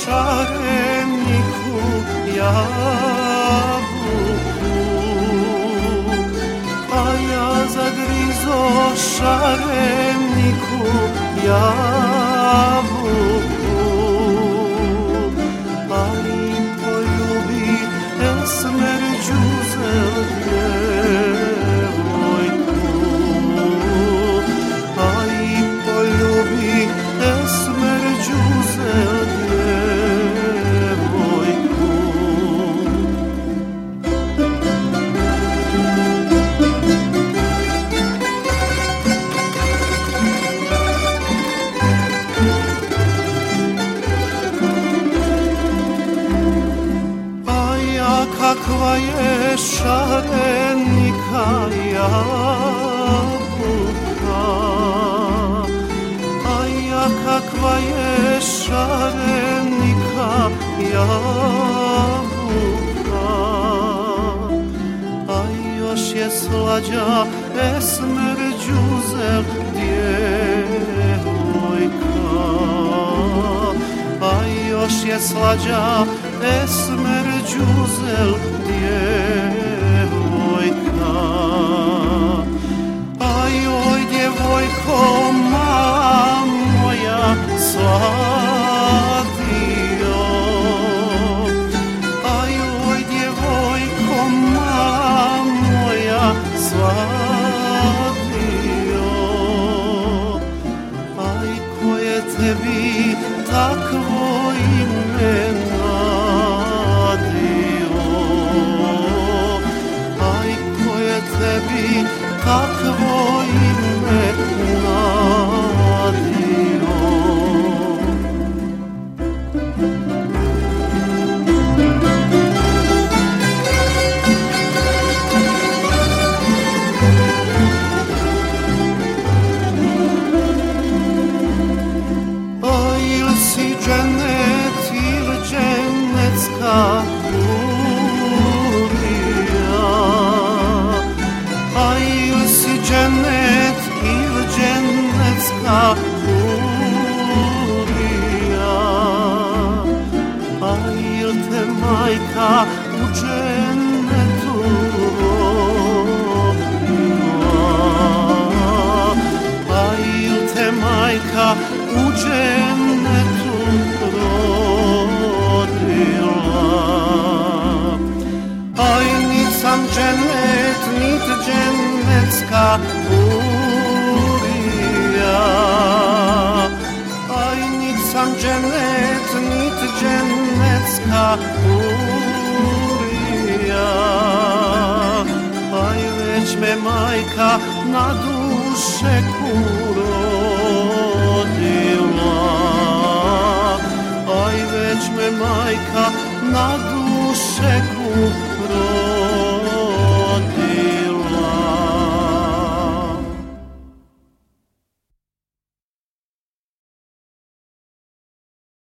šareniku jabuku, a ja zagrizo šareniku jabuku, ali poljubi esmerđu djevojku, a i poljubi esmerđu djevojku. Kakva je šarenika jabuka, a ja kakva je šarenika jabuka, a još je slađa esmerđuzel djevojka, a još je slađa esmerđuzel djevojka. Aj oj djevojko mala moja sladio, aj oj djevojko mala moja sladio, aj ko je tebi takvo ime tebi kakvo ime nadio. A il si džennet il džennetska džennet il džennetska hurija, a il te majka u džennetu rodila, a il te majka u džennetu rodila, aj nit sam džennet, nit džennetska hurija, aj nit sam džennet, nit džennetska hurija, aj već me majka na dušeku rodila, aj već me majka na dušeku